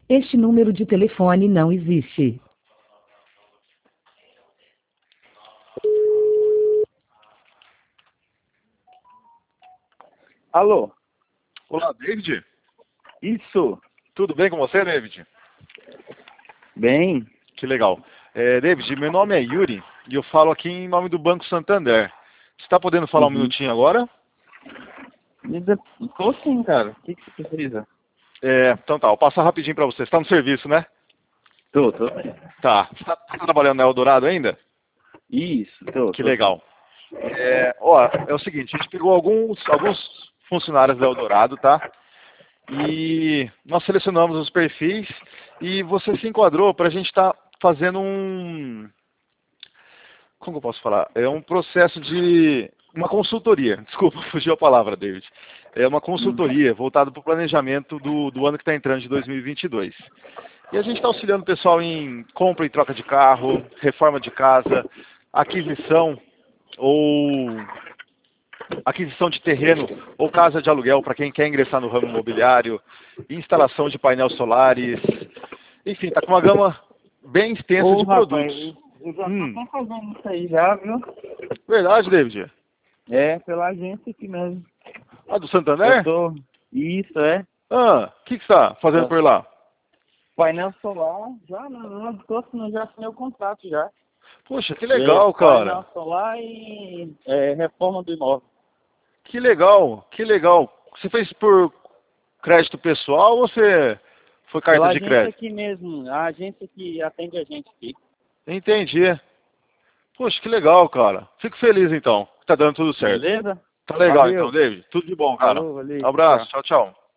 Este número de telefone não existe. Alô? Olá, David. Isso. Tudo bem com você, David? Bem? Que legal. David, meu nome é Yuri e eu falo aqui em nome do Banco Santander. Você está podendo falar um minutinho agora? Tô sim, cara. O que você precisa? Então tá, vou passar rapidinho para você. Você está no serviço, né? Tô. Tá. Você está trabalhando na Eldorado ainda? Isso, tô. Que legal. É o seguinte, a gente pegou alguns funcionários da Eldorado, tá? E nós selecionamos os perfis e você se enquadrou para a gente estar fazendo como eu posso falar? É um processo de uma consultoria. Desculpa, fugiu a palavra, David. É uma consultoria voltada para o planejamento do ano que está entrando, de 2022. E a gente está auxiliando o pessoal em compra e troca de carro, reforma de casa, aquisição de terreno ou casa de aluguel para quem quer ingressar no ramo imobiliário, instalação de painéis solares, enfim, está com uma gama bem extensa de Rapaz, produtos. eu já tô fazendo isso aí já, viu? Verdade, David? Pela agência aqui mesmo. Ah, do Santander? Isso, O que você está fazendo por lá? Painel solar, já assinei o contrato já. Poxa, que legal, cara. Painel solar e reforma do imóvel. Que legal, que legal. Você fez por crédito pessoal ou você foi carta Pela de agência crédito? aqui mesmo, a agência que atende a gente aqui. Entendi. Poxa, que legal, cara. Fico feliz então, que tá dando tudo certo. Beleza? Tá legal então, Valeu. David. Tudo de bom, cara. Falou, valeu. Abraço, tchau, tchau.